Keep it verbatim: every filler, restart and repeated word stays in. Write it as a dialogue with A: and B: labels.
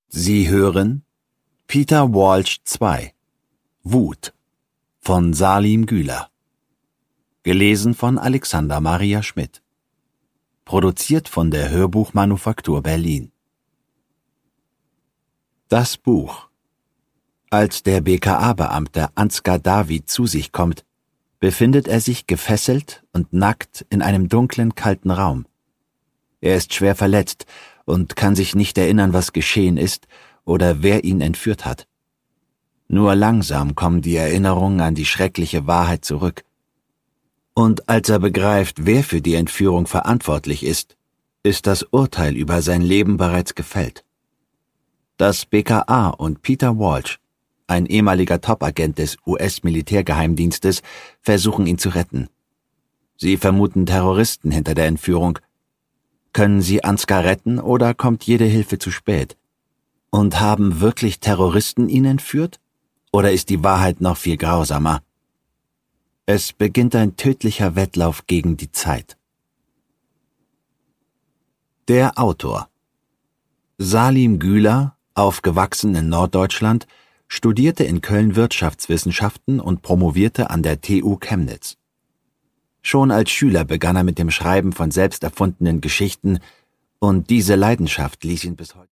A: Sie hören Peter Walsh zwei Wut von Salim Güler. Gelesen von Alexander Maria Schmidt. Produziert von der Hörbuchmanufaktur Berlin. Das Buch. Als der B K A-Beamte Ansgar David zu sich kommt, befindet er sich gefesselt und nackt in einem dunklen, kalten Raum. Er ist schwer verletzt und kann sich nicht erinnern, was geschehen ist oder wer ihn entführt hat. Nur langsam kommen die Erinnerungen an die schreckliche Wahrheit zurück. Und als er begreift, wer für die Entführung verantwortlich ist, ist das Urteil über sein Leben bereits gefällt. Das B K A und Peter Walsh, ein ehemaliger Top-Agent des U S-Militärgeheimdienstes, versuchen ihn zu retten. Sie vermuten Terroristen hinter der Entführung. Können sie Ansgar retten oder kommt jede Hilfe zu spät? Und haben wirklich Terroristen ihn entführt? Oder ist die Wahrheit noch viel grausamer? Es beginnt ein tödlicher Wettlauf gegen die Zeit. Der Autor. Salim Güler, aufgewachsen in Norddeutschland, studierte in Köln Wirtschaftswissenschaften und promovierte an der T U Chemnitz. Schon als Schüler begann er mit dem Schreiben von selbst erfundenen Geschichten, und diese Leidenschaft ließ ihn bis heute